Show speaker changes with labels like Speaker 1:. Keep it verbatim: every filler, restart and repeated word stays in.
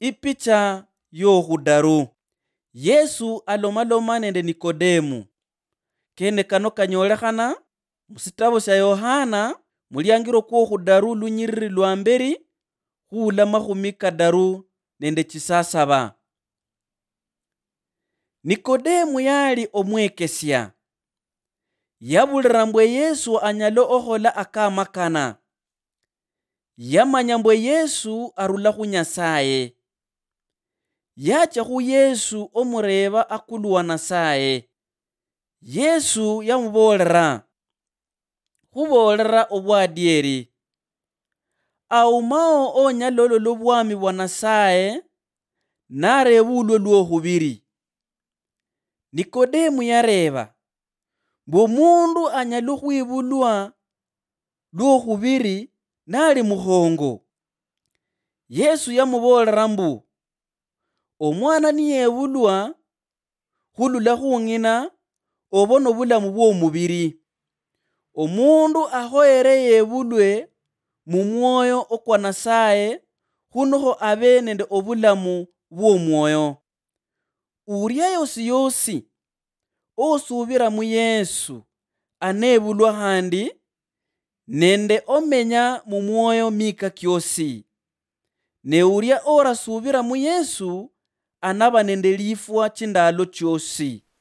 Speaker 1: Ipicha yohudaru. Yesu alomaloma nende Nikodemu. Kene kano kanyolekhana musitabo sya Yohana mulyangiro kwohudaru lunyiriri lwa mberi khula makhumi kadaru nende chisasaba. Nikodemu yali omwekesya. Yabulira mbwe Yesu anyala okhola akamakana. Yamanya mbwe Yesu arula khu Nyasaye. Yacha khu Yesu omureba akuluwa Nasaye. Yesu yamubolera. Khubolera obwadyeri. Aumao onyala olola obwami bwa Nasaye nareba ulwo lwokhubiri. Nikodemu yareba mbu omundu anyala khwibulwa lwokhubiri nali mukhongo. Yesu yamubolera mbu omwana niyebulwa khulula khung'ina obona obulamu bw'omubiri. Omundu akhoere yebulwe mu mwoyo okwa Nasaye khunukho abe nende obulamu bw'omwoyo. Urya yosi yosi osubira mu Yesu anebulwa handi nende omenya mu mwoyo mika kyosi. Ne urya orasubira mu Yesu anaba nende lifwa chindalo chosi.